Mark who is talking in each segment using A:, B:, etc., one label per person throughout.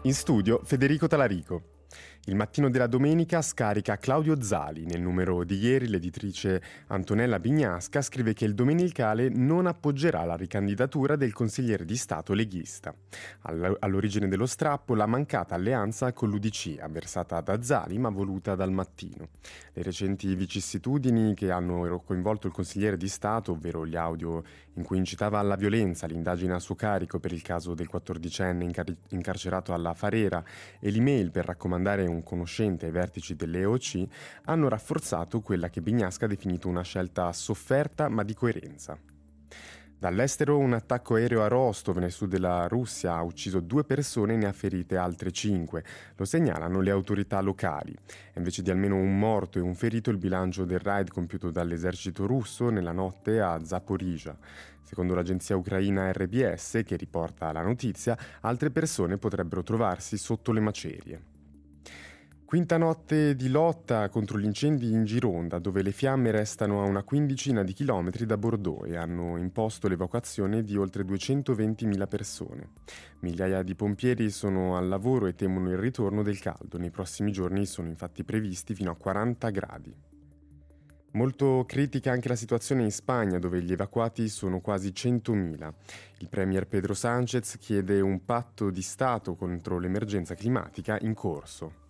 A: In studio Federico Talarico. Il mattino della domenica scarica Claudio Zali. Nel numero di ieri l'editrice Antonella Bignasca scrive che il Domenicale non appoggerà la ricandidatura del consigliere di Stato leghista. All'origine dello strappo la mancata alleanza con l'UDC, avversata da Zali ma voluta dal Mattino. Le recenti vicissitudini che hanno coinvolto il consigliere di Stato, ovvero gli audio in cui incitava alla violenza, l'indagine a suo carico per il caso del 14enne incarcerato alla Farera e l'email per raccomandare un conoscente ai vertici dell'EOC, hanno rafforzato quella che Bignasca ha definito una scelta sofferta ma di coerenza. Dall'estero un attacco aereo a Rostov, nel sud della Russia, ha ucciso 2 persone e ne ha ferite altre 5. Lo segnalano le autorità locali. Invece di almeno un morto e un ferito il bilancio del raid compiuto dall'esercito russo nella notte a Zaporizhzhia. Secondo l'agenzia ucraina RBS, che riporta la notizia, altre persone potrebbero trovarsi sotto le macerie. Quinta notte di lotta contro gli incendi in Gironda, dove le fiamme restano a una quindicina di chilometri da Bordeaux e hanno imposto l'evacuazione di oltre 220.000 persone. Migliaia di pompieri sono al lavoro e temono il ritorno del caldo. Nei prossimi giorni sono infatti previsti fino a 40 gradi. Molto critica anche la situazione in Spagna, dove gli evacuati sono quasi 100.000. Il premier Pedro Sánchez chiede un patto di Stato contro l'emergenza climatica in corso.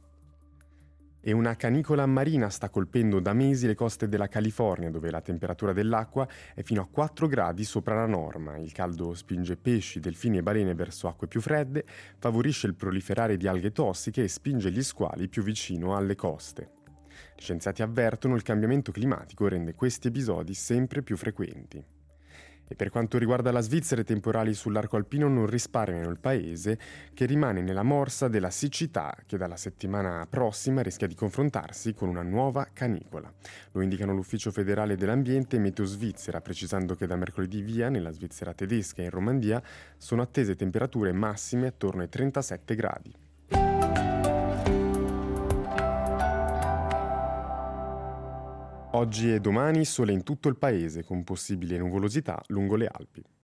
A: E una canicola marina sta colpendo da mesi le coste della California, dove la temperatura dell'acqua è fino a 4 gradi sopra la norma. Il caldo spinge pesci, delfini e balene verso acque più fredde, favorisce il proliferare di alghe tossiche e spinge gli squali più vicino alle coste. Gli scienziati avvertono che il cambiamento climatico rende questi episodi sempre più frequenti. E per quanto riguarda la Svizzera, i temporali sull'arco alpino non risparmiano il paese, che rimane nella morsa della siccità che dalla settimana prossima rischia di confrontarsi con una nuova canicola. Lo indicano l'Ufficio federale dell'ambiente e Meteo Svizzera, precisando che da mercoledì via, nella Svizzera tedesca e in Romandia, sono attese temperature massime attorno ai 37 gradi. Oggi e domani sole in tutto il paese, con possibile nuvolosità lungo le Alpi.